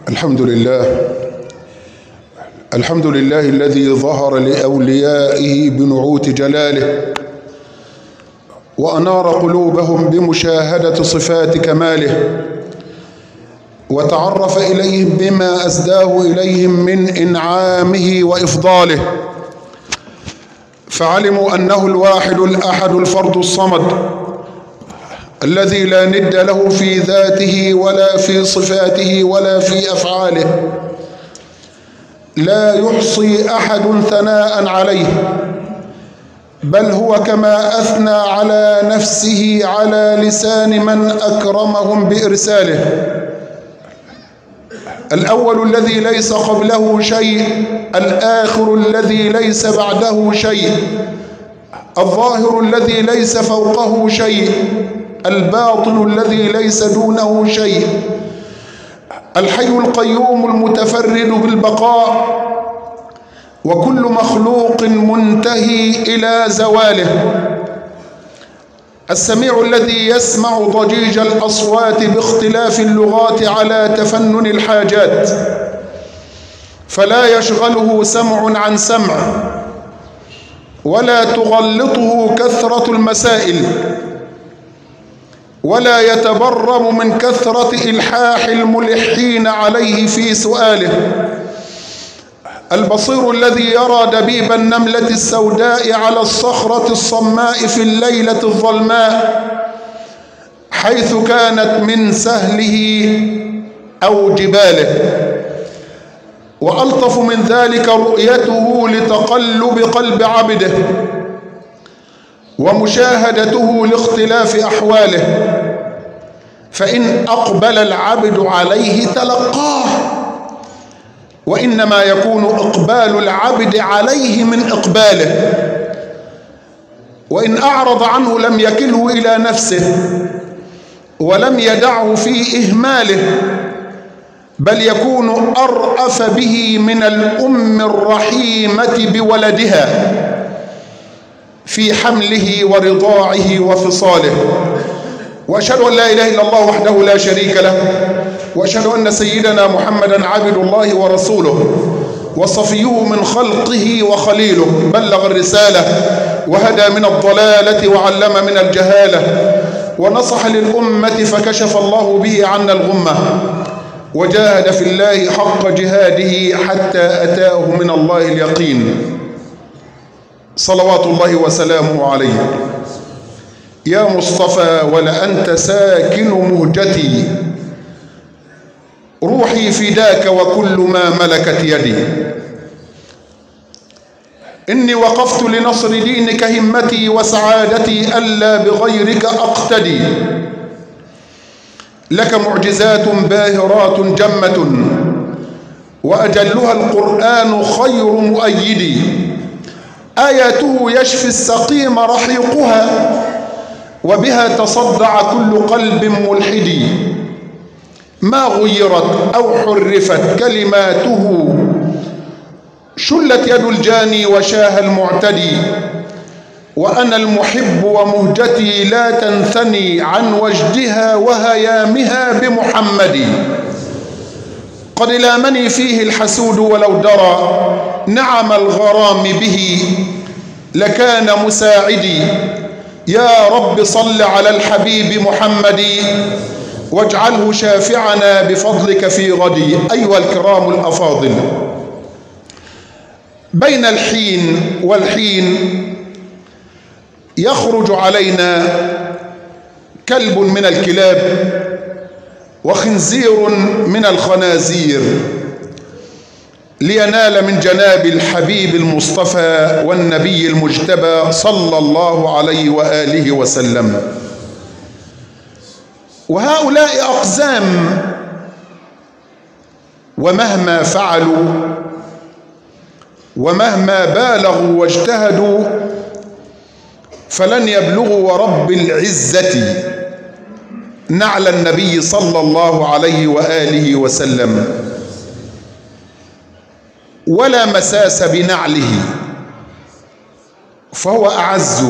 الحمد لله الذي ظهر لأوليائه بنعوت جلاله وأنار قلوبهم بمشاهدة صفات كماله وتعرف إليهم بما أسداه إليهم من إنعامه وإفضاله، فعلموا أنه الواحد الأحد الفرد الصمد الذي لا ند له في ذاته ولا في صفاته ولا في أفعاله، لا يحصي أحد ثناء عليه، بل هو كما أثنى على نفسه على لسان من أكرمهم بإرساله: الأول الذي ليس قبله شيء، الآخر الذي ليس بعده شيء، الظاهر الذي ليس فوقه شيء، الباطن الذي ليس دونه شيء، الحي القيوم المتفرد بالبقاء، وكل مخلوق منتهي إلى زواله، السميع الذي يسمع ضجيج الأصوات باختلاف اللغات على تفنن الحاجات، فلا يشغله سمع عن سمع، ولا تغلطه كثرة المسائل، ولا يتبرم من كثرة إلحاح الملحين عليه في سؤاله، البصير الذي يرى دبيب النملة السوداء على الصخرة الصماء في الليلة الظلماء حيث كانت من سهله أو جباله، وألطف من ذلك رؤيته لتقلب قلب عبده ومشاهدته لاختلاف أحواله، فإن أقبل العبد عليه تلقاه، وإنما يكون إقبال العبد عليه من إقباله، وإن أعرض عنه لم يكله إلى نفسه ولم يدعه في إهماله، بل يكون أرأف به من الأم الرحيمة بولدها في حمله ورضاعه وفصاله. وأشهد أن لا إله إلا الله وحده لا شريك له، وأشهد أن سيدنا محمدا عبد الله ورسوله وصفيه من خلقه وخليله، بلغ الرسالة وهدى من الضلالة وعلم من الجهالة ونصح للأمة فكشف الله به عنا الغمة، وجاهد في الله حق جهاده حتى أتاه من الله اليقين، صلوات الله وسلامه عليه. يا مصطفى ولأنت ساكن مهجتي، روحي فداك وكل ما ملكت يدي، إني وقفت لنصر دينك همتي وسعادتي ألا بغيرك أقتدي، لك معجزات باهرات جمة وأجلها القرآن خير مؤيدي، آياته يشفي السقيم رحيقها وبها تصدع كل قلب ملحد، ما غيرت أو حرفت كلماته شلت يد الجاني وشاه المعتدي، وأنا المحب ومهجتي لا تنثني عن وجدها وهيامها بمحمد، قد لامني فيه الحسود ولو درى نعم الغرام به لكان مساعدي، يا رب صل على الحبيب محمد واجعله شافعنا بفضلك في غدي. أيها الكرام الأفاضل، بين الحين والحين يخرج علينا كلب من الكلاب وخنزير من الخنازير لينال من جناب الحبيب المصطفى والنبي المجتبى صلى الله عليه وآله وسلم، وهؤلاء أقزام، ومهما فعلوا ومهما بالغوا واجتهدوا فلن يبلغوا ورب العزة نعل النبي صلى الله عليه وآله وسلم ولا مساس بنعله، فهو أعز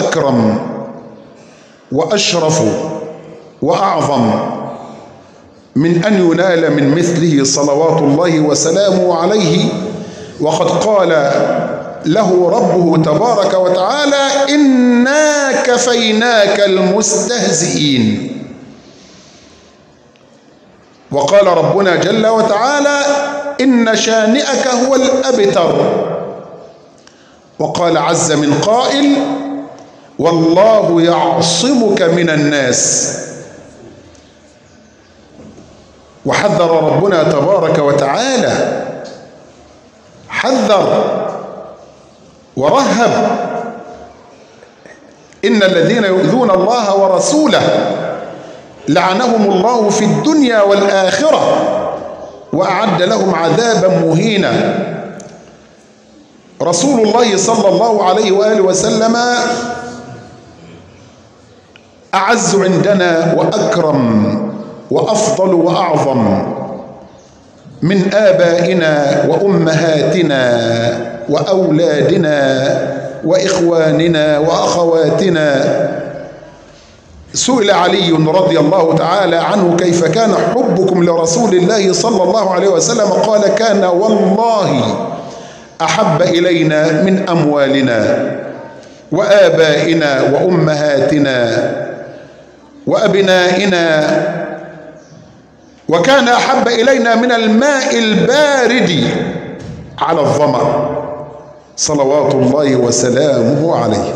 وأكرم وأشرف وأعظم، من أن ينال من مثله صلوات الله وسلامه عليه، وقد قال له ربه تبارك وتعالى: إنا كفيناك المستهزئين. وقال ربنا جل وتعالى: إن شانئك هو الأبتر. وقال عز من قائل: والله يعصمك من الناس. وحذر ربنا تبارك وتعالى، حذر ورهب: إن الذين يؤذون الله ورسوله لعنهم الله في الدنيا والآخرة وأعد لهم عذابا مهينا. رسول الله صلى الله عليه وآله وسلم أعز عندنا وأكرم وأفضل وأعظم من آبائنا وأمهاتنا وأولادنا وإخواننا وأخواتنا. سئل علي رضي الله تعالى عنه: كيف كان حبكم لرسول الله صلى الله عليه وسلم؟ قال: كان والله أحب إلينا من أموالنا وآبائنا وأمهاتنا وأبنائنا، وكان أحب إلينا من الماء البارد على الظمأ، صلوات الله وسلامه عليه.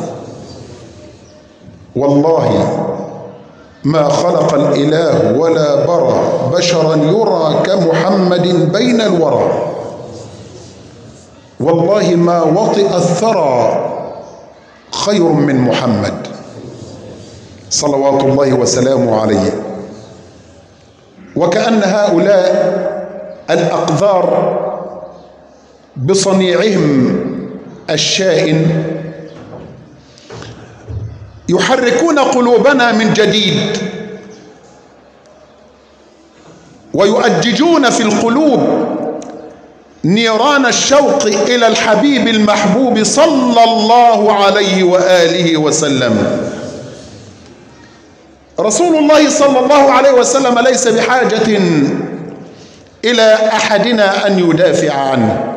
والله ما خلق الإله ولا برى بشرا يرى كمحمد بين الورى، والله ما وطئ الثرى خير من محمد، صلوات الله وسلامه عليه. وكأن هؤلاء الأقذار بصنيعهم الشائن يحركون قلوبنا من جديد، ويؤججون في القلوب نيران الشوق إلى الحبيب المحبوب صلى الله عليه وآله وسلم. رسول الله صلى الله عليه وسلم ليس بحاجة إلى أحدنا أن يدافع عنه،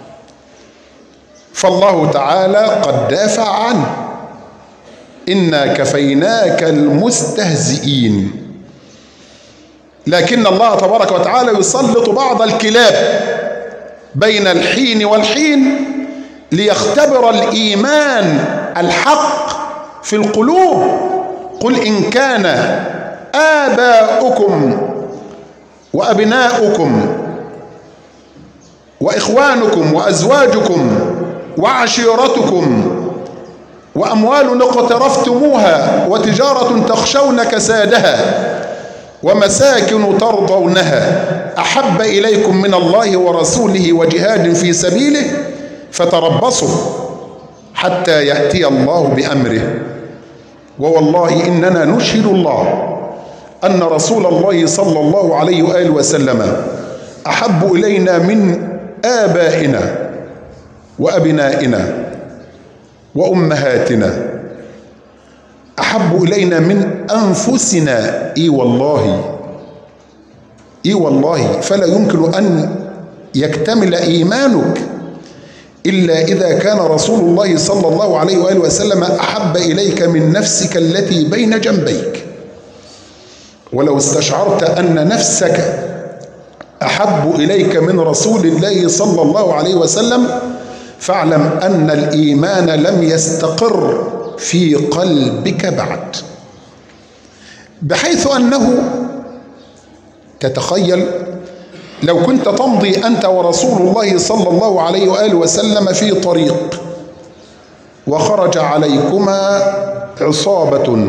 فالله تعالى قد دافع عنه: إنا كفيناك المستهزئين. لكن الله تبارك وتعالى يسلط بعض الكلاب بين الحين والحين ليختبر الإيمان الحق في القلوب. قل إن كان آباؤكم وأبناؤكم وإخوانكم وأزواجكم وعشيرتكم وأموال اقترفتموها وتجارة تخشون كسادها ومساكن ترضونها أحب إليكم من الله ورسوله وجهاد في سبيله فتربصوا حتى يأتي الله بأمره. ووالله إننا نشهد الله أن رسول الله صلى الله عليه وآله وسلم أحب إلينا من آبائنا وأبنائنا وأمهاتنا، أحب إلينا من أنفسنا. إي والله، إي والله. فلا يمكن أن يكتمل إيمانك إلا إذا كان رسول الله صلى الله عليه وآله وسلم أحب إليك من نفسك التي بين جنبيك. ولو استشعرت أن نفسك أحب إليك من رسول الله صلى الله عليه وسلم فاعلم أن الإيمان لم يستقر في قلبك بعد، بحيث أنه تتخيل لو كنت تمضي أنت ورسول الله صلى الله عليه وآله وسلم في طريق وخرج عليكما عصابة،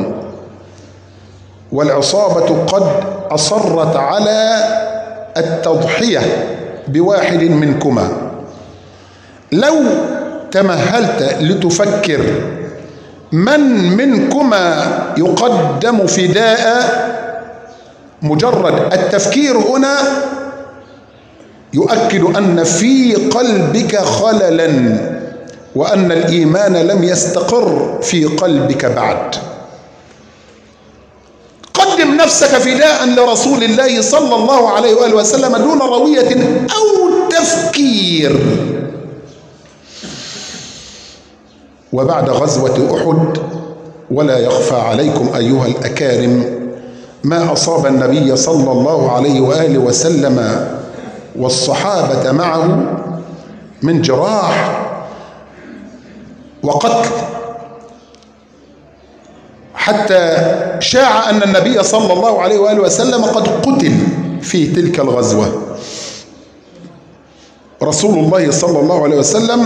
والعصابة قد أصرت على التضحية بواحد منكما، لو تمهلت لتفكر من منكما يقدم فداء، مجرد التفكير هنا يؤكد أن في قلبك خللا وأن الإيمان لم يستقر في قلبك بعد. قدم علم نفسك فداء لرسول الله صلى الله عليه وآله وسلم دون روية أو تفكير. وبعد غزوة أحد ولا يخفى عليكم أيها الأكارم ما أصاب النبي صلى الله عليه وآله وسلم والصحابة معه من جراح وقتل، حتى شاع أن النبي صلى الله عليه وآله وسلم قد قتل في تلك الغزوة. رسول الله صلى الله عليه وسلم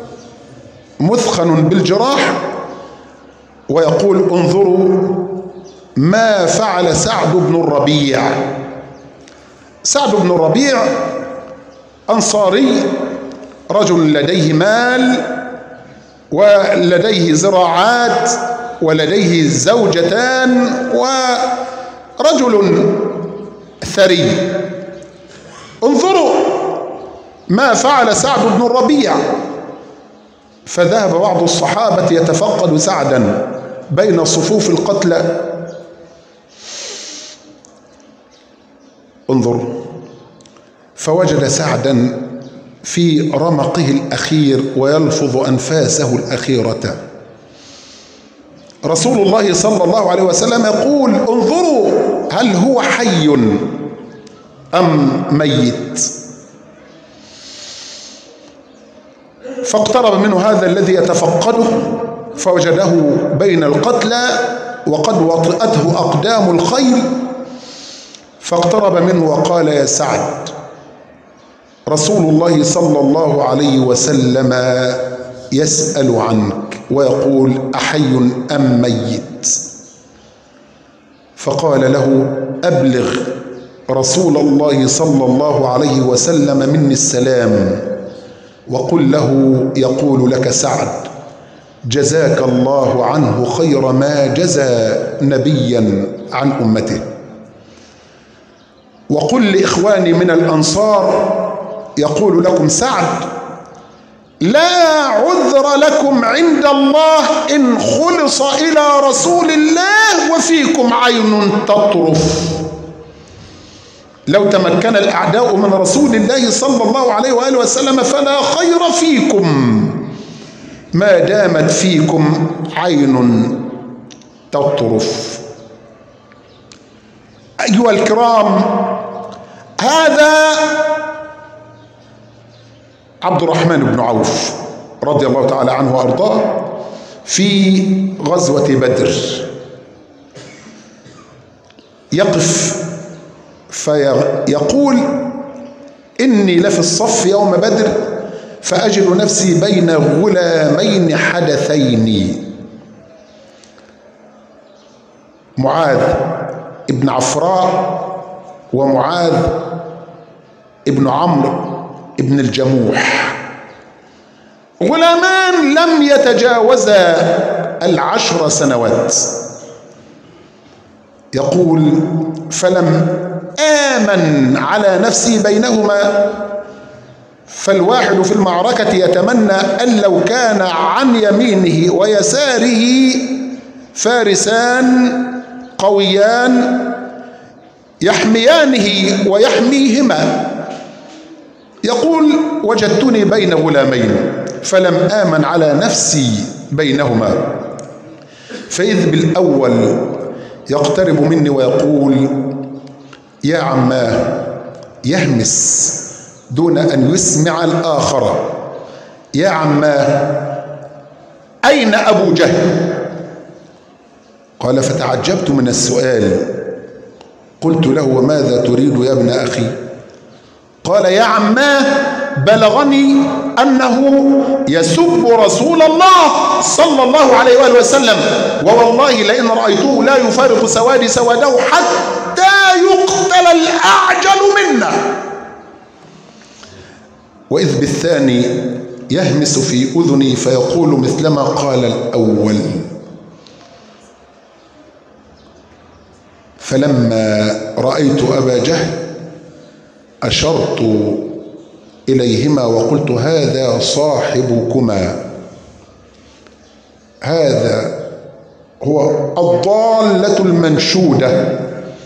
مثخن بالجراح ويقول انظروا ما فعل سعد بن الربيع. سعد بن الربيع أنصاري، رجل لديه مال ولديه زراعات ولديه زوجتان ورجل ثري. انظروا ما فعل سعد بن الربيع. فذهب بعض الصحابة يتفقد سعدا بين صفوف القتلى. انظروا، فوجد سعدا في رمقه الأخير ويلفظ أنفاسه الأخيرة. رسول الله صلى الله عليه وسلم يقول انظروا هل هو حي أم ميت؟ فاقترب منه هذا الذي يتفقده فوجده بين القتلى وقد وطئته أقدام الخيل، فاقترب منه وقال يا سعد رسول الله صلى الله عليه وسلم يسأل عنك ويقول أحي أم ميت؟ فقال له أبلغ رسول الله صلى الله عليه وسلم مني السلام وقل له يقول لك سعد جزاك الله عنه خير ما جزى نبيا عن أمته. وقل لإخواني من الأنصار يقول لكم سعد لا عذر لكم عند الله إن خلص إلى رسول الله وفيكم عين تطرف. لو تمكن الأعداء من رسول الله صلى الله عليه وآله وسلم فلا خير فيكم ما دامت فيكم عين تطرف. أيها الكرام، هذا عبد الرحمن بن عوف رضي الله تعالى عنه وأرضاه في غزوة بدر، يقف فيقول إني لفي الصف يوم بدر فأجد نفسي بين غلامين حدثين، معاذ ابن عفراء ومعاذ ابن عمرو ابن الجموح، غلامان لم يتجاوزا 10 سنوات. يقول فلم آمن على نفسي بينهما، فالواحد في المعركة يتمنى أن لو كان عن يمينه ويساره فارسان قويان يحميانه ويحميهما. يقول وجدتني بين غلامين فلم آمن على نفسي بينهما، فإذ بالأول يقترب مني ويقول يا عماه، يهمس دون أن يسمع الآخر، يا عماه أين أبو جهل؟ قال فتعجبت من السؤال، قلت له وماذا تريد يا ابن أخي؟ قال يا عماه بلغني أنه يسب رسول الله صلى الله عليه وآله وسلم، ووالله لئن رأيته لا يفارق سوادي سواده حتى يقتل الأعجل منا. وإذ بالثاني يهمس في أذني فيقول مثلما قال الأول. فلما رأيت أبا جهل أشرت إليهما وقلت هذا صاحبكما، هذا هو الضالة المنشودة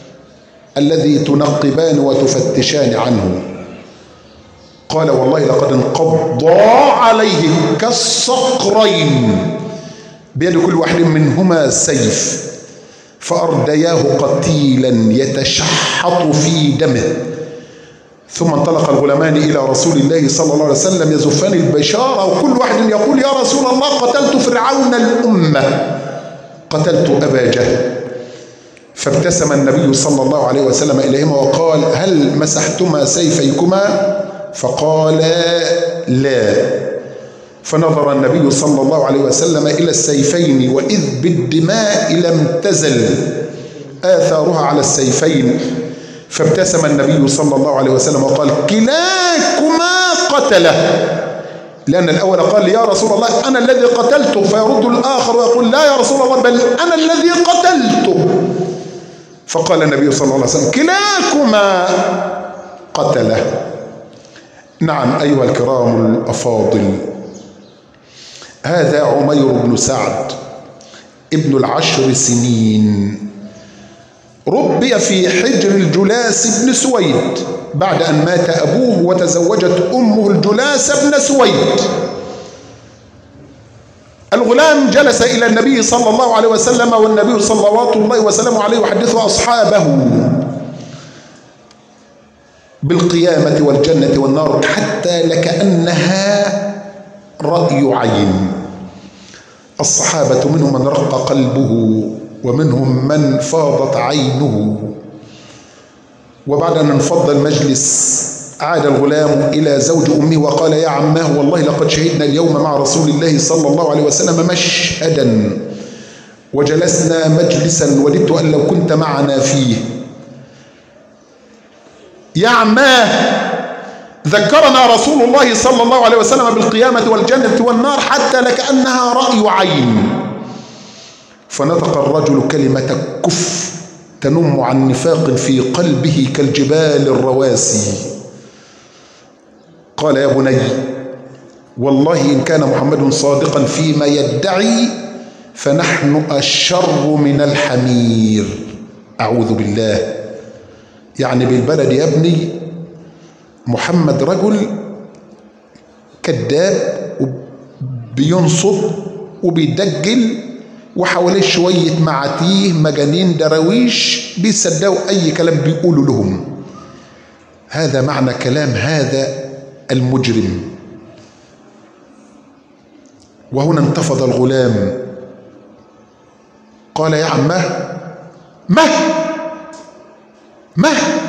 الذي تنقبان وتفتشان عنه؟ قال والله لقد انقضى عليه كالصقرين بيد كل واحد منهما سيف فأردياه قتيلا يتشحط في دمه. ثم انطلق الغلامان إلى رسول الله صلى الله عليه وسلم يزفان البشارة، وكل واحد يقول يا رسول الله قتلت فرعون الأمة، قتلت أبا جهل. فابتسم النبي صلى الله عليه وسلم إليهما وقال هل مسحتما سيفيكما؟ فقالا لا. فنظر النبي صلى الله عليه وسلم إلى السيفين وإذ بالدماء لم تزل آثارها على السيفين. فابتسم النبي صلى الله عليه وسلم وقال كلاكما قتله، لأن الأول قال يا رسول الله أنا الذي قتلته، فيرد الآخر ويقول لا يا رسول الله بل أنا الذي قتلته. فقال النبي صلى الله عليه وسلم كلاكما قتله. نعم أيها الكرام الأفاضل، هذا عمير بن سعد ابن 10 سنين، ربي في حجر الجلاس بن سويد بعد أن مات أبوه وتزوجت أمه الجلاس بن سويد. الغلام جلس إلى النبي صلى الله عليه وسلم والنبي صلوات الله وسلامه عليه يحدث أصحابه بالقيامة والجنة والنار حتى لكأنها رأي عين. الصحابة منهم من رق قلبه ومنهم من فاضت عينه. وبعد أن انفض المجلس عاد الغلام إلى زوج أمه وقال يا عماه والله لقد شهدنا اليوم مع رسول الله صلى الله عليه وسلم مشهدا وجلسنا مجلسا وددت أن لو كنت معنا فيه. يا عماه ذكرنا رسول الله صلى الله عليه وسلم بالقيامة والجنة والنار حتى لكأنها رأي عين. فنطق الرجل كلمة كفر تنم عن نفاق في قلبه كالجبال الرواسي. قال يا بني والله إن كان محمد صادقا فيما يدعي فنحن أشر من الحمير. أعوذ بالله، يعني بالبلد يا ابني محمد رجل كذاب وبينصب وبيدجل وحواليه شوية معاتيه مجانين دراويش بيصدقوا أي كلام بيقولوا لهم. هذا معنى كلام هذا المجرم. وهنا انتفض الغلام قال يا عماه ما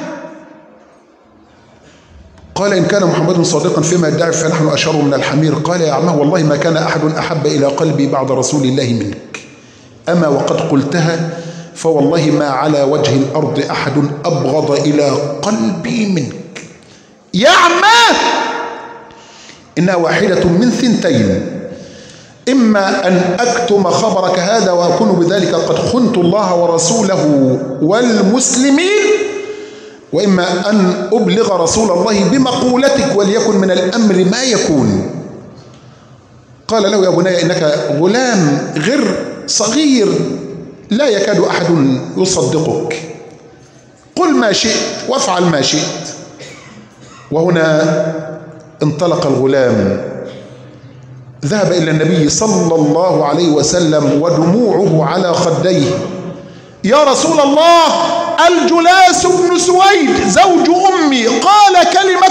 قال إن كان محمد صادقا فيما يدعي فنحن أشر من الحمير. قال يا عماه والله ما كان أحد أحب إلى قلبي بعد رسول الله منك، أما وقد قلتها فوالله ما على وجه الأرض أحد أبغض إلى قلبي منك. يا عماه إنها واحدة من ثنتين، إما أن أكتم خبرك هذا وأكون بذلك قد خنت الله ورسوله والمسلمين، وإما أن أبلغ رسول الله بمقولتك وليكن من الأمر ما يكون. قال له يا بني إنك غلام غر صغير لا يكاد أحد يصدقك، قل ما شئت وافعل ما شئت. وهنا انطلق الغلام ذهب إلى النبي صلى الله عليه وسلم ودموعه على خديه. يا رسول الله الجلاس بن سويد زوج أمي قال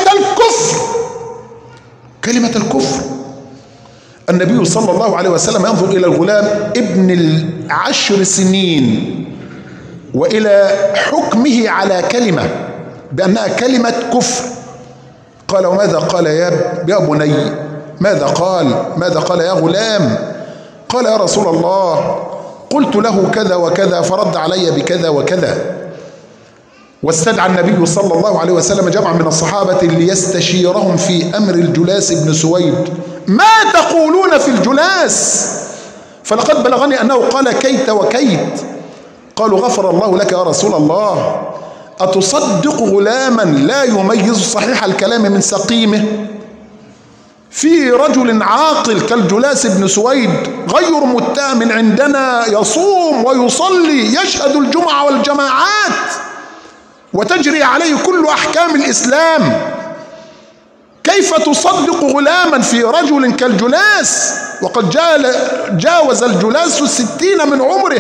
كلمة الكفر. النبي صلى الله عليه وسلم ينظر إلى الغلام ابن 10 سنين وإلى حكمه على كلمة بأنها كلمة كفر. قال وماذا قال يا بني؟ ماذا قال يا غلام؟ قال يا رسول الله قلت له كذا وكذا فرد علي بكذا وكذا. واستدعى النبي صلى الله عليه وسلم جمع من الصحابة ليستشيرهم في أمر الجلاس بن سويد. ما تقولون في الجلاس؟ فلقد بلغني أنه قال كيت وكيت. قالوا غفر الله لك يا رسول الله، أتصدق غلاما لا يميز صحيح الكلام من سقيمه؟ في رجل عاقل كالجلاس بن سويد غير متهم عندنا يصوم ويصلي يشهد الجمعة والجماعات، وتجري عليه كل أحكام الإسلام. كيف تصدق غلاما في رجل كالجلاس وقد جاوز الجلاس 60 من عمره؟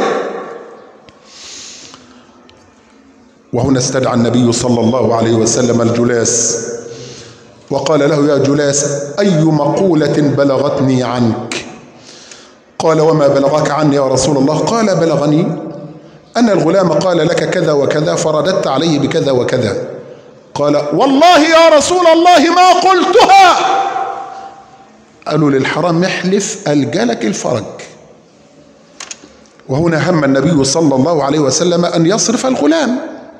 وهنا استدعى النبي صلى الله عليه وسلم الجلاس وقال له: يا جلاس، أي مقولة بلغتني عنك؟ قال: وما بلغك عني يا رسول الله؟ قال: بلغني أن الغلام قال لك كذا وكذا فرددت عليه بكذا وكذا. قال: والله يا رسول الله ما قلتها. قالوا للحرام احلف ألجلك الفرج. وهنا هم النبي صلى الله عليه وسلم أن يصرف الغلام.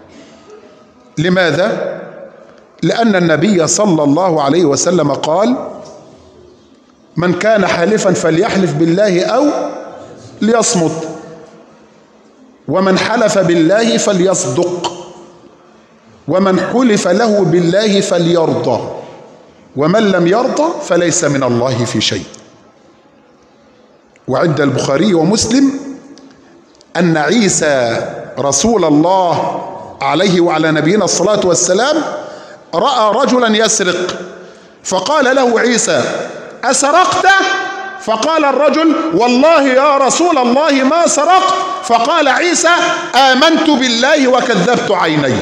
لماذا؟ لأن النبي صلى الله عليه وسلم قال: من كان حالفا فليحلف بالله أو ليصمت، ومن حلف بالله فليصدق، ومن حلف له بالله فليرضى، ومن لم يرضى فليس من الله في شيء. وعند البخاري ومسلم أن عيسى رسول الله عليه وعلى نبينا الصلاة والسلام رأى رجلا يسرق، فقال له عيسى: أسرقت؟ فقال الرجل: والله يا رسول الله ما سرقت. فقال عيسى: آمنت بالله وكذبت عيني.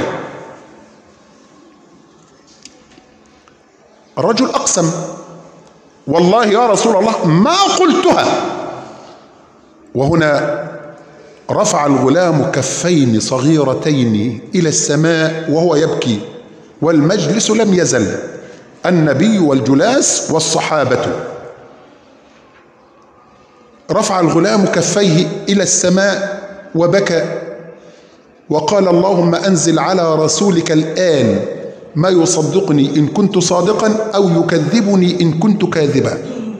الرجل أقسم: والله يا رسول الله ما قلتها. وهنا رفع الغلام كفين صغيرتين إلى السماء وهو يبكي، والمجلس لم يزل، النبي والجلاس والصحابة. رفع الغلام كفيه إلى السماء وبكى وقال: اللهم أنزل على رسولك الآن ما يصدقني إن كنت صادقا أو يكذبني إن كنت كاذبا.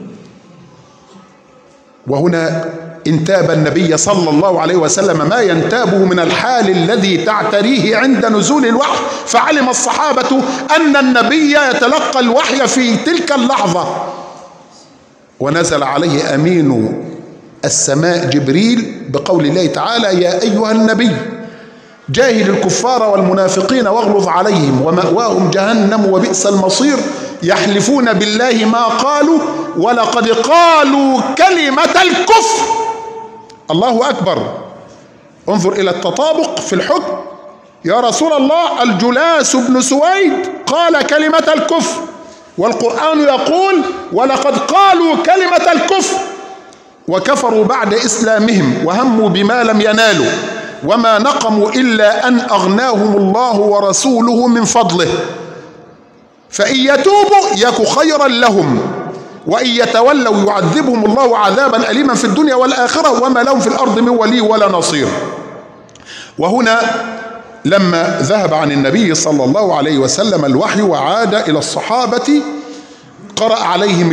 وهنا انتاب النبي صلى الله عليه وسلم ما ينتابه من الحال الذي تعتريه عند نزول الوحي، فعلم الصحابة أن النبي يتلقى الوحي في تلك اللحظة. ونزل عليه أمين السماء جبريل بقول الله تعالى: يا أيها النبي جاهد الكفار والمنافقين واغلظ عليهم ومأواهم جهنم وبئس المصير يحلفون بالله ما قالوا ولقد قالوا كلمة الكفر. الله أكبر. انظر إلى التطابق في الحكم. يا رسول الله، الجلاس بن سويد قال كلمة الكفر، والقرآن يقول ولقد قالوا كلمة الكفر، وكفروا بعد إسلامهم وهموا بما لم ينالوا وما نقموا إلا أن أغناهم الله ورسوله من فضله، فإن يتوبوا يك خيرا لهم وإن يتولوا يعذبهم الله عذابا أليما في الدنيا والآخرة وما لهم في الأرض من ولي ولا نصير. وهنا لما ذهب عن النبي صلى الله عليه وسلم الوحي وعاد إلى الصحابة قرأ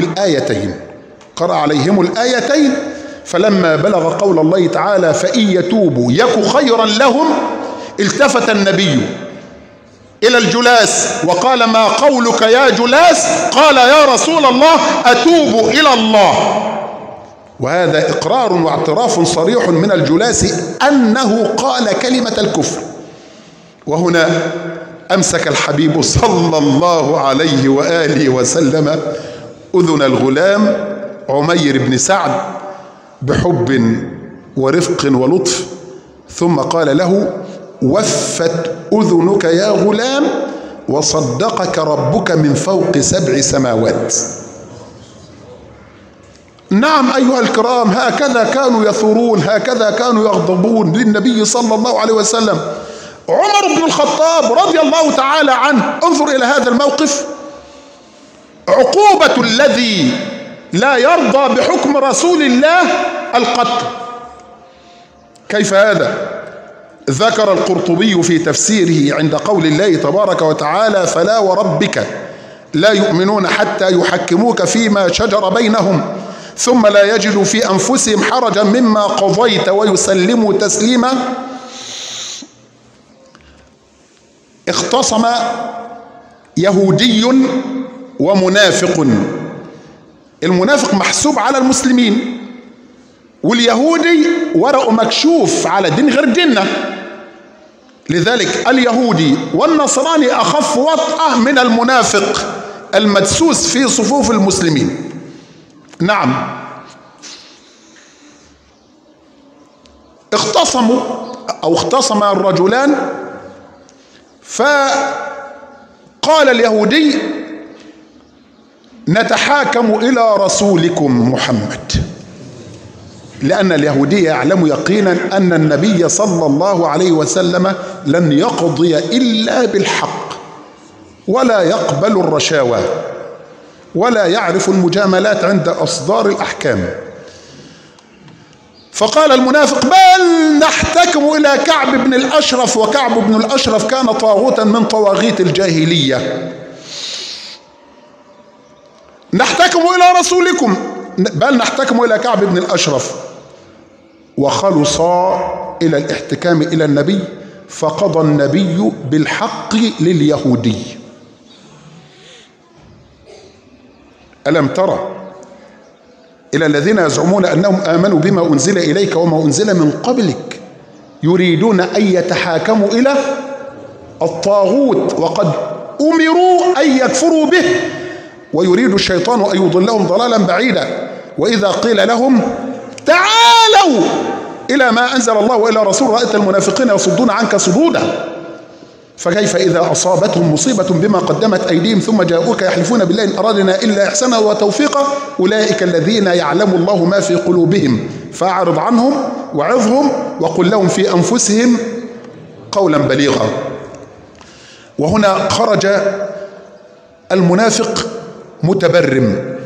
عليهم الآيتين، فلما بلغ قول الله تعالى فإن يتوبوا يك خيرا لهم التفت النبي إلى الجلاس وقال: ما قولك يا جلاس؟ قال: يا رسول الله أتوب إلى الله. وهذا إقرار واعتراف صريح من الجلاس أنه قال كلمة الكفر. وهنا أمسك الحبيب صلى الله عليه وآله وسلم أذن الغلام عمير بن سعد بحب ورفق ولطف، ثم قال له: وفت أذنك يا غلام وصدقك ربك من فوق 7 سماوات. نعم أيها الكرام، هكذا كانوا يثورون، هكذا كانوا يغضبون للنبي صلى الله عليه وسلم. عمر بن الخطاب رضي الله تعالى عنه، انظر إلى هذا الموقف، عقوبة الذي لا يرضى بحكم رسول الله القتل. كيف هذا؟ ذكر القرطبي في تفسيره عند قول الله تبارك وتعالى: فلا وربك لا يؤمنون حتى يحكموك فيما شجر بينهم ثم لا يجدوا في أنفسهم حرجا مما قضيت ويسلموا تسليما. اختصم يهودي ومنافق. المنافق محسوب على المسلمين، واليهودي ورقه مكشوف على دين غير ديننا، لذلك اليهودي والنصراني أخف وطأة من المنافق المدسوس في صفوف المسلمين. نعم. اختصم الرجلان، فقال اليهودي: نتحاكم إلى رسولكم محمد، لأن اليهودي يعلم يقينا أن النبي صلى الله عليه وسلم لن يقضي إلا بالحق، ولا يقبل الرشاوى، ولا يعرف المجاملات عند إصدار الأحكام. فقال المنافق: بل نحتكم إلى كعب بن الأشرف، وكعب بن الأشرف كان طاغوتا من طواغيت الجاهلية. نحتكم إلى رسولكم، بل نحتكم إلى كعب بن الأشرف. وخلصا إلى الاحتكام إلى النبي، فقضى النبي بالحق لليهودي. ألم ترى إلى الذين يزعمون أنهم آمنوا بما أنزل إليك وما أنزل من قبلك يريدون أن يتحاكموا إلى الطاغوت وقد أمروا أن يكفروا به، ويريد الشيطان أن يضلهم ضلالا بعيدا. وإذا قيل لهم تعالوا إلى ما أنزل الله وإلى رسول رأيت المنافقين يصدون عنك صدودا. فكيف إذا أصابتهم مصيبة بما قدمت أيديهم ثم جاءوك يحلفون بالله إن أرادنا إلا إحسانا وتوفيقا أولئك الذين يعلم الله ما في قلوبهم فأعرض عنهم وعظهم وقل لهم في أنفسهم قولا بليغا. وهنا خرج المنافق متبرم،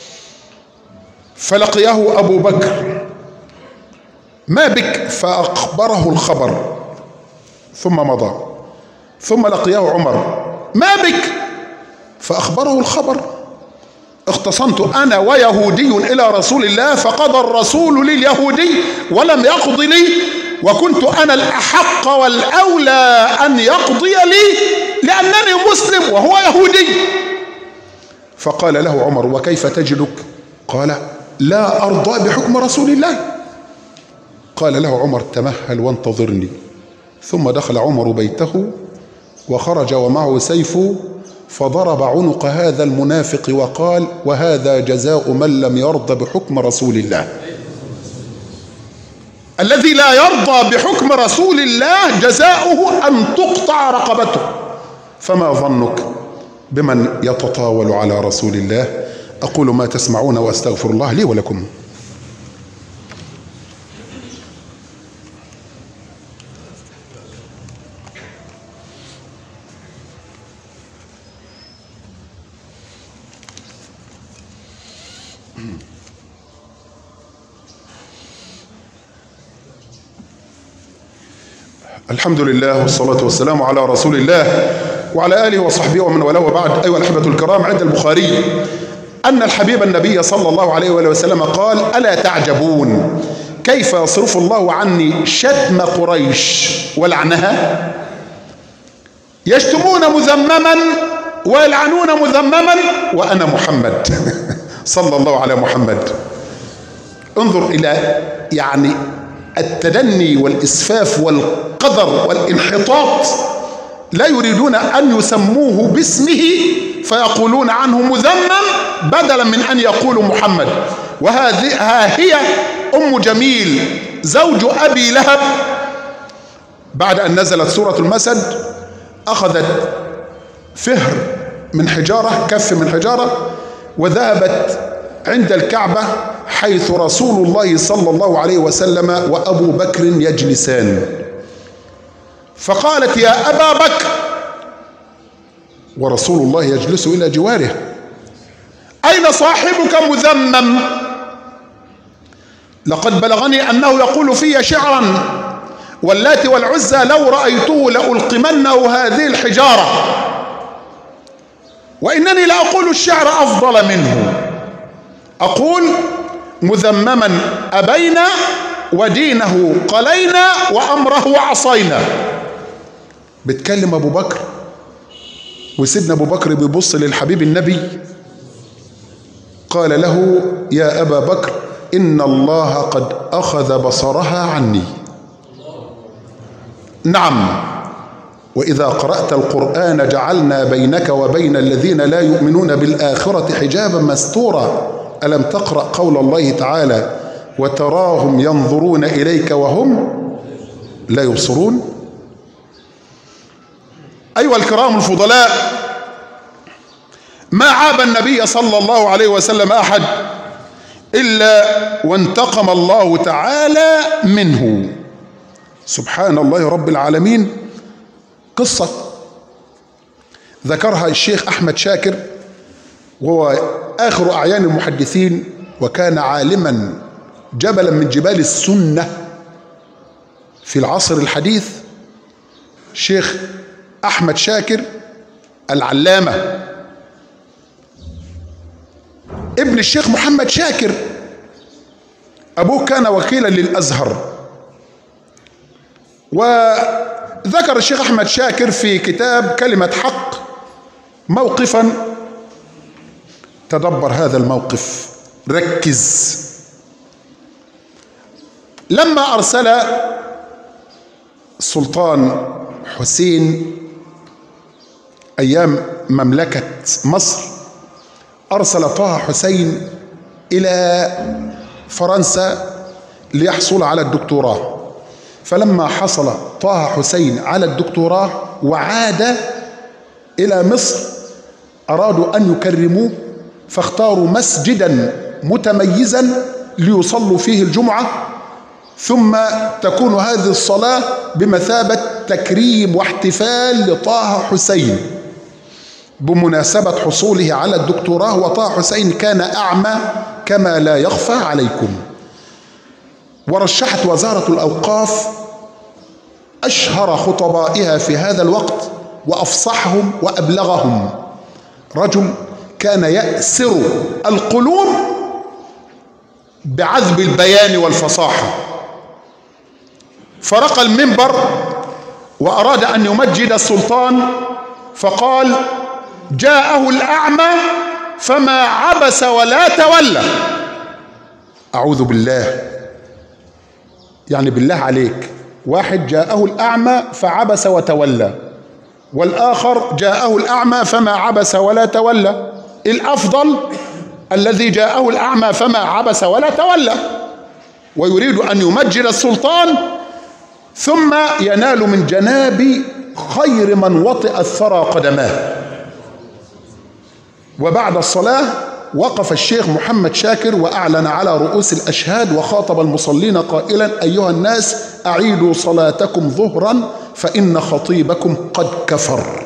فلقيه أبو بكر: ما بك؟ فأخبره الخبر ثم مضى. ثم لقيه عمر: ما بك؟ فأخبره الخبر. اختصمت أنا ويهودي إلى رسول الله فقضى الرسول لليهودي ولم يقض لي، وكنت أنا الأحق والأولى أن يقضي لي لأنني مسلم وهو يهودي. فقال له عمر: وكيف تجدك؟ قال: لا أرضى بحكم رسول الله. قال له عمر: تمهل وانتظرني. ثم دخل عمر بيته وخرج ومعه سيفه فضرب عنق هذا المنافق وقال: وهذا جزاء من لم يرضى بحكم رسول الله. الذي لا يرضى بحكم رسول الله جزاؤه أن تقطع رقبته. فما ظنك بمن يتطاول على رسول الله؟ أقول ما تسمعون وأستغفر الله لي ولكم. الحمد لله والصلاة والسلام على رسول الله وعلى آله وصحبه ومن والاه، وبعد. أيها الأحبة الكرام، عند البخاري أن الحبيب النبي صلى الله عليه وآله وسلم قال: ألا تعجبون كيف يصرف الله عني شتم قريش ولعنها؟ يشتمون مذمما ويلعنون مذمما وأنا محمد صلى الله على محمد. انظر إلى التدني والإسفاف والقدر والانحطاط. لا يريدون أن يسموه باسمه فيقولون عنه مذمم بدلا من أن يقولوا محمد. ها هي أم جميل زوج أبي لهب بعد أن نزلت سورة المسد أخذت فهر من حجارة، كف من حجارة، وذهبت عند الكعبة حيث رسول الله صلى الله عليه وسلم وأبو بكر يجلسان، فقالت: يا أبا بكر، ورسول الله يجلس إلى جواره: أين صاحبك مذمم؟ لقد بلغني أنه يقول في شعرا واللات والعزى لو رأيته لألقمنه هذه الحجارة، وإنني لأقول الشعر أفضل منه، أقول: مذمما أبينا ودينه قلينا وأمره عصينا. بتكلم أبو بكر، وسيدنا أبو بكر بيبص للحبيب النبي، قال له: يا أبا بكر، إن الله قد أخذ بصرها عني. نعم، وإذا قرأت القرآن جعلنا بينك وبين الذين لا يؤمنون بالآخرة حجابا مستورا. ألم تقرأ قول الله تعالى وتراهم ينظرون إليك وهم لا يبصرون؟ أيها الكرام الفضلاء، ما عاب النبي صلى الله عليه وسلم أحد إلا وانتقم الله تعالى منه. سبحان الله رب العالمين. قصة ذكرها الشيخ أحمد شاكر، وهو آخر أعيان المحدثين، وكان عالما جبلا من جبال السنة في العصر الحديث. الشيخ أحمد شاكر العلامة ابن الشيخ محمد شاكر، أبوه كان وكيلا للأزهر. وذكر الشيخ أحمد شاكر في كتاب كلمة حق موقفا، تدبر هذا الموقف، ركز. لما أرسل السلطان حسين أيام مملكة مصر، أرسل طه حسين إلى فرنسا ليحصل على الدكتوراه. فلما حصل طه حسين على الدكتوراه وعاد إلى مصر، أرادوا أن يكرموه، فاختاروا مسجدا متميزا ليصلوا فيه الجمعة، ثم تكون هذه الصلاة بمثابة تكريم واحتفال لطه حسين بمناسبة حصوله على الدكتوراه. وطه حسين كان أعمى كما لا يخفى عليكم. ورشحت وزارة الأوقاف أشهر خطبائها في هذا الوقت وأفصحهم وأبلغهم، رجل كان يأسر القلوب بعذب البيان والفصاحة. فرقى المنبر وأراد أن يمجد السلطان، فقال جاءه الأعمى فما عبس ولا تولى. أعوذ بالله، يعني بالله عليك، واحد جاءه الأعمى فعبس وتولى، والآخر جاءه الأعمى فما عبس ولا تولى. الأفضل الذي جاءه الأعمى فما عبس ولا تولى، ويريد أن يمجد السلطان ثم ينال من جناب خير من وطئ الثرى قدماه. وبعد الصلاة وقف الشيخ محمد شاكر وأعلن على رؤوس الأشهاد وخاطب المصلين قائلا أيها الناس أعيدوا صلاتكم ظهرا فإن خطيبكم قد كفر.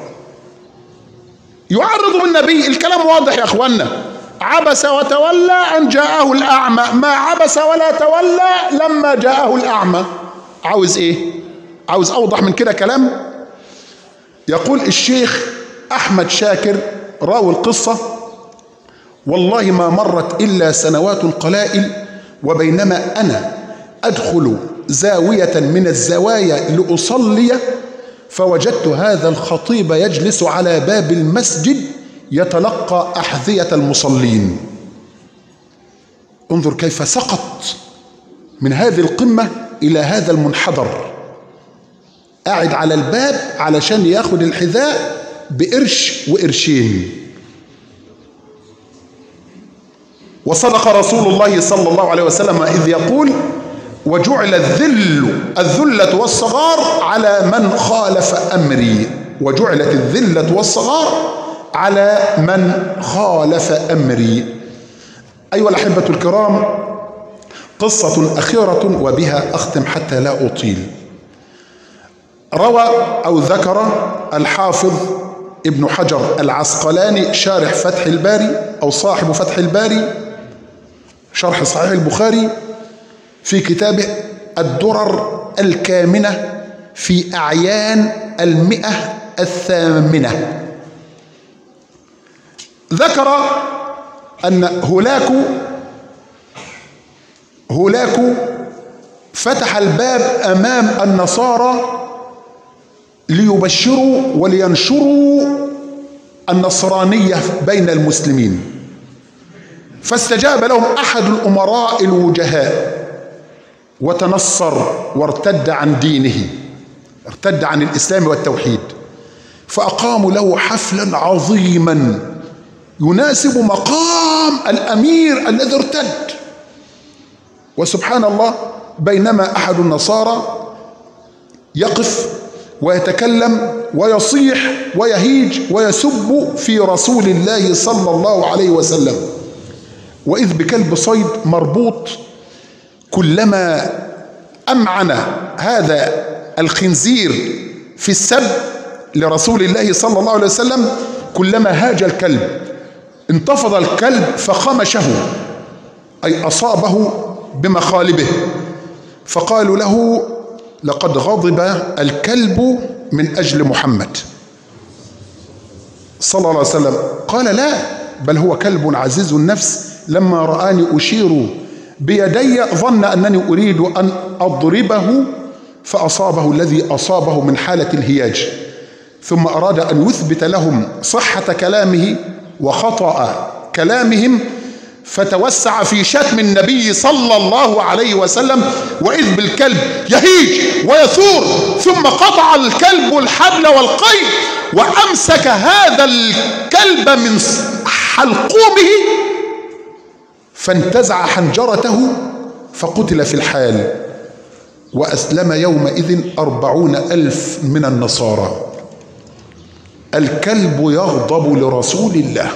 يعرض بالنبي، الكلام واضح يا أخوانا. عبس وتولى أن جاءه الأعمى، ما عبس ولا تولى لما جاءه الأعمى. عاوز إيه؟ عاوز أوضح من كده كلام؟ يقول الشيخ أحمد شاكر راوي القصة والله ما مرت إلا سنوات قلائل، وبينما أنا أدخل زاوية من الزوايا لأصلي فوجدت هذا الخطيب يجلس على باب المسجد يتلقى أحذية المصلين. انظر كيف سقط من هذه القمة إلى هذا المنحدر، قاعد على الباب علشان ياخد الحذاء بقرش وقرشين. وصدق رسول الله صلى الله عليه وسلم إذ يقول وجعل الذلة والصغار على من خالف أمري. وجعلت الذلة والصغار على من خالف أمري. أيها الأحبة الكرام، قصة أخيرة وبها أختم حتى لا أطيل. روى أو ذكر الحافظ ابن حجر العسقلاني شارح فتح الباري أو صاحب فتح الباري شرح صحيح البخاري في كتابه الدرر الكامنة في أعيان 108 ذكر أن هولاكو فتح الباب أمام النصارى ليبشروا ولينشروا النصرانية بين المسلمين، فاستجاب لهم أحد الأمراء الوجهاء وتنصر وارتد عن دينه، ارتد عن الإسلام والتوحيد. فأقاموا له حفلا عظيما يناسب مقام الأمير الذي ارتد. وسبحان الله، بينما أحد النصارى يقف ويتكلم ويصيح ويهيج ويسب في رسول الله صلى الله عليه وسلم، وإذ بكلب صيد مربوط كلما أمعن هذا الخنزير في السب لرسول الله صلى الله عليه وسلم كلما هاج الكلب انتفض الكلب فخمشه، أي أصابه بمخالبه، فقالوا له لقد غضب الكلب من أجل محمد صلى الله عليه وسلم. قال لا، بل هو كلب عزيز النفس، لما رآني أشير بيدي ظن أنني أريد أن أضربه فأصابه الذي أصابه من حالة الهياج، ثم أراد أن يثبت لهم صحة كلامه وخطأ كلامهم، فتوسع في شتم النبي صلى الله عليه وسلم، وإذ بالكلب يهيج ويثور، ثم قطع الكلب الحبل والقيد وأمسك هذا الكلب من حلقومه فانتزع حنجرته فقتل في الحال. وأسلم يومئذ 40,000 من النصارى. الكلب يغضب لرسول الله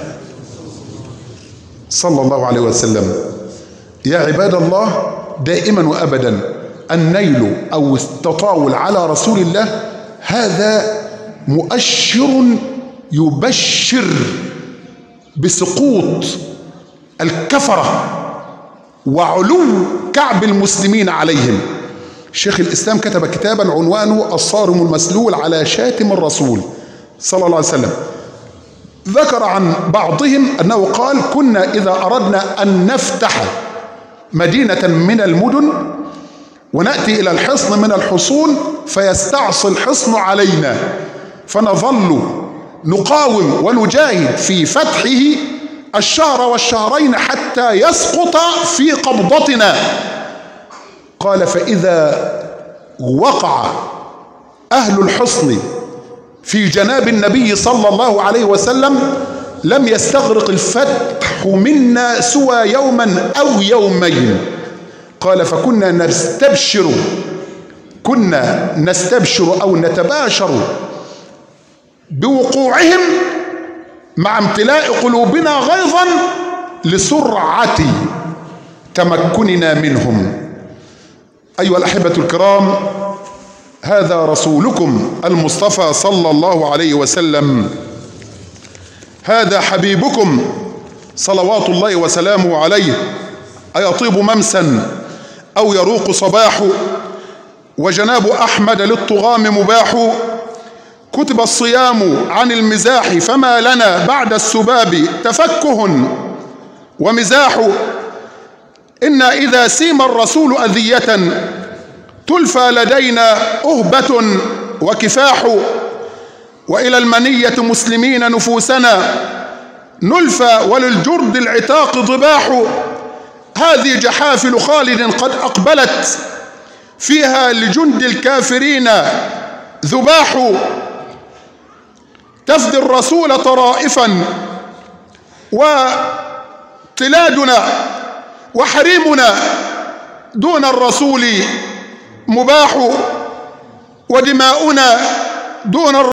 صلى الله عليه وسلم. يا عباد الله، دائما وأبدا النيل أو التطاول على رسول الله هذا مؤشر يبشر بسقوط الكفرة وعلو كعب المسلمين عليهم. شيخ الإسلام كتب كتابا عنوانه الصارم المسلول على شاتم الرسول صلى الله عليه وسلم. ذكر عن بعضهم أنه قال: كنا إذا أردنا أن نفتح مدينة من المدن ونأتي إلى الحصن من الحصون فيستعصي الحصن علينا، فنظل نقاوم ونجاهد في فتحه الشهر والشهرين حتى يسقط في قبضتنا. قال: فإذا وقع أهل الحصن في جناب النبي صلى الله عليه وسلم لم يستغرق الفتح منا سوى يوما أو يومين. قال: فكنا نستبشر أو نتباشر بوقوعهم مع امتلاء قلوبنا غيظا لسرعة تمكننا منهم. أيها الأحبة الكرام، هذا رسولكم المصطفى صلى الله عليه وسلم، هذا حبيبكم صلوات الله وسلامه عليه. أيطيب ممسا أو يروق صباح، وجناب أحمد للطغام مباح. كتب الصيام عن المزاح، فما لنا بعد السباب تفكه ومزاح. إنا إذا سيم الرسول أذية تلفى لدينا أهبة وكفاح. وإلى المنية مسلمين نفوسنا نلفى، وللجرد العتاق ضباح. هذه جحافل خالد قد أقبلت، فيها لجند الكافرين ذباح. تفدي الرسول طرائفا، وطلادنا وحريمنا دون الرسول مباح، ودماؤنا دون الرسول